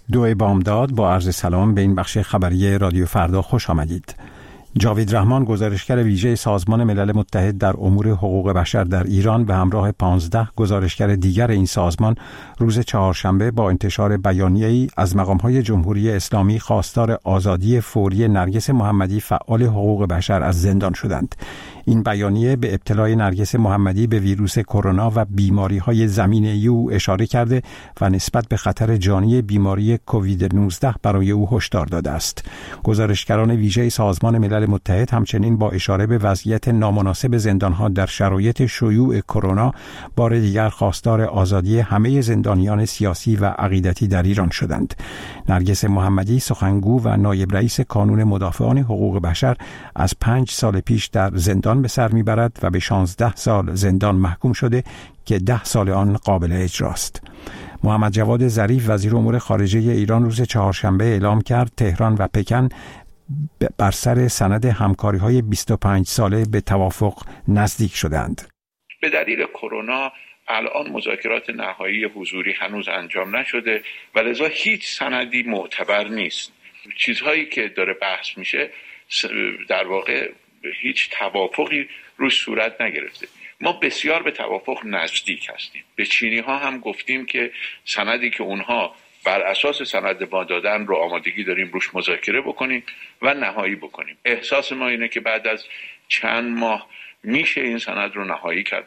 دو بامداد با عرض سلام به این بخش خبری رادیو فردا خوش آمدید. جاوید رحمان، گزارشگر ویژه سازمان ملل متحد در امور حقوق بشر در ایران، به همراه 15 گزارشگر دیگر این سازمان روز چهارشنبه با انتشار بیانیه‌ای از مقام‌های جمهوری اسلامی خواستار آزادی فوری نرگس محمدی، فعال حقوق بشر، از زندان شدند. این بیانیه به ابتلای نرگس محمدی به ویروس کرونا و بیماری‌های زمینه‌ای او اشاره کرده و نسبت به خطر جانی بیماری کووید 19 برای او هشدار داده است. گزارشگران ویژه سازمان ملل متحد همچنین با اشاره به وضعیت نامناسب زندان‌ها در شرایط شیوع کرونا، بار دیگر خواستار آزادی همه زندانیان سیاسی و عقیدتی در ایران شدند. نرگس محمدی، سخنگو و نایب رئیس کانون مدافعان حقوق بشر، از 5 سال پیش در زندان به سر میبرد و به 16 سال زندان محکوم شده که 10 سال آن قابل اجراست. محمد جواد ظریف، وزیر امور خارجه ایران، روز چهارشنبه اعلام کرد تهران و پکن بر سر سند همکاری‌های 25 ساله به توافق نزدیک شدند. به دلیل کرونا الان مذاکرات نهایی حضوری هنوز انجام نشده و لذا هیچ سندی معتبر نیست. چیزهایی که داره بحث میشه در واقع هیچ توافقی روش صورت نگرفته. ما بسیار به توافق نزدیک هستیم. به چینی ها هم گفتیم که سندی که اونها بر اساس سند ما دادن رو آمادگی داریم روش مذاکره بکنیم و نهایی بکنیم. احساس ما اینه که بعد از چند ماه میشه این سند رو نهایی کرد.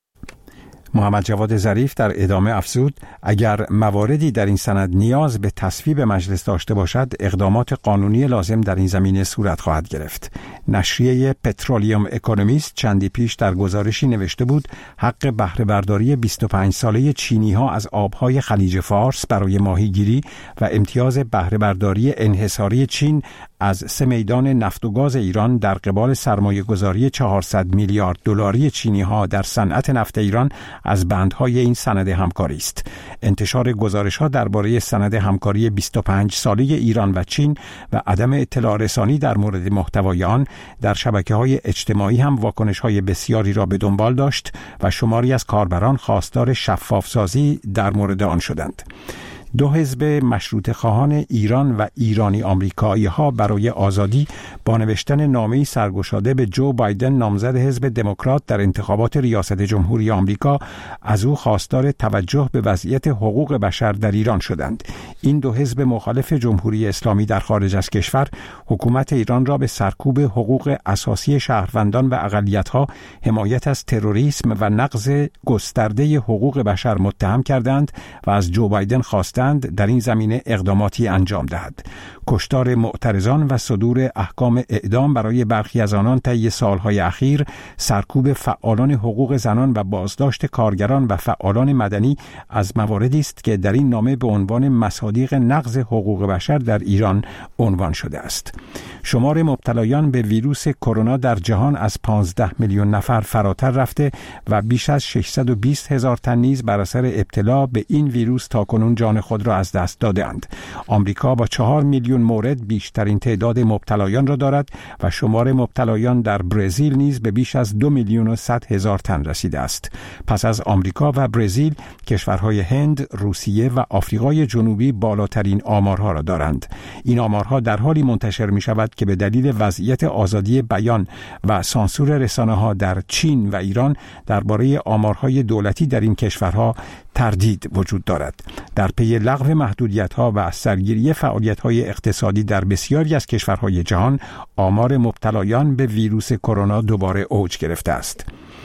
محمد جواد ظریف در ادامه افزود اگر مواردی در این سند نیاز به تصویب مجلس داشته باشد، اقدامات قانونی لازم در این زمینه صورت خواهد گرفت. نشریه پترولیوم اکونومیست چندی پیش در گزارشی نوشته بود حق بهره برداری 25 ساله چینی ها از آبهای خلیج فارس برای ماهیگیری و امتیاز بهره برداری انحصاری چین از 3 میدان نفت و گاز ایران در قبال سرمایه گذاری 400 میلیارد دلاری چینی ها در صنعت نفت ایران از بندهای این سند همکاری است. انتشار گزارش ها درباره سند همکاری 25 ساله ایران و چین و عدم اطلاع رسانی در مورد محتوای آن در شبکه‌های اجتماعی هم واکنش‌های بسیاری را به دنبال داشت و شماری از کاربران خواستار شفاف‌سازی در مورد آن شدند. دو حزب مشروطه خواهان ایران و ایرانی آمریکایی ها برای آزادی با نوشتن نامه‌ای سرگشاده به جو بایدن، نامزد حزب دموکرات در انتخابات ریاست جمهوری آمریکا، از او خواستار توجه به وضعیت حقوق بشر در ایران شدند. این دو حزب مخالف جمهوری اسلامی در خارج از کشور حکومت ایران را به سرکوب حقوق اساسی شهروندان و اقلیت‌ها، حمایت از تروریسم و نقض گسترده حقوق بشر متهم کردند و از جو بایدن خواستند در این زمینه اقداماتی انجام دهد. کشتار معترضان و صدور احکام اعدام برای برخی از آنان طی سالهای اخیر، سرکوب فعالان حقوق زنان و بازداشت کارگران و فعالان مدنی از مواردی است که در این نامه به عنوان مصادیق نقض حقوق بشر در ایران عنوان شده است. شمار مبتلایان به ویروس کرونا در جهان از 15 میلیون نفر فراتر رفته و بیش از 620 هزار تن نیز بر اثر ابتلا به این ویروس تاکنون جان خود را از دست دادند. آمریکا با 4 میلیون مورد بیشترین تعداد مبتلایان را دارد و شمار مبتلایان در برزیل نیز به بیش از 2 میلیون و 100 هزار تن رسیده است. پس از آمریکا و برزیل، کشورهای هند، روسیه و آفریقای جنوبی بالاترین آمارها را دارند. این آمارها در حالی منتشر می شود که به دلیل وضعیت آزادی بیان و سانسور رسانه‌ها در چین و ایران درباره آمارهای دولتی در این کشورها تردید وجود دارد. در پی لغو محدودیت‌ها و سرگیری فعالیت‌های اقتصادی در بسیاری از کشورهای جهان، آمار مبتلایان به ویروس کرونا دوباره اوج گرفته است.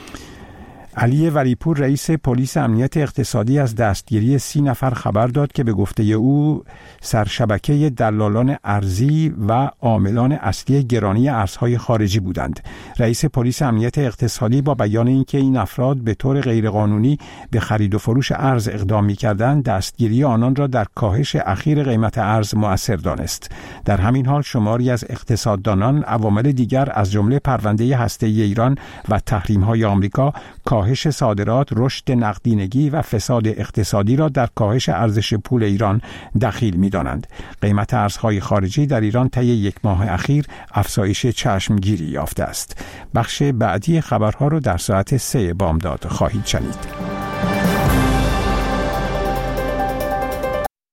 علی ولیپور، رئیس پلیس امنیت اقتصادی، از دستگیری 30 نفر خبر داد که به گفته او سرشبکه دلالان ارزی و عاملان اصلی گرانی ارزهای خارجی بودند. رئیس پلیس امنیت اقتصادی با بیان اینکه این افراد به طور غیرقانونی به خرید و فروش ارز اقدام می‌کردند، دستگیری آنان را در کاهش اخیر قیمت ارز مؤثر دانست. در همین حال شماری از اقتصاددانان عوامل دیگر از جمله پرونده هسته‌ای ایران و تحریم‌های آمریکا، کاهش صادرات، رشد نقدینگی و فساد اقتصادی را در کاهش ارزش پول ایران دخیل می‌دانند. قیمت ارزهای خارجی در ایران طی 1 ماه اخیر افزایش چشمگیری یافته است. بخش بعدی خبرها را در ساعت 3 بامداد خواهید شنید.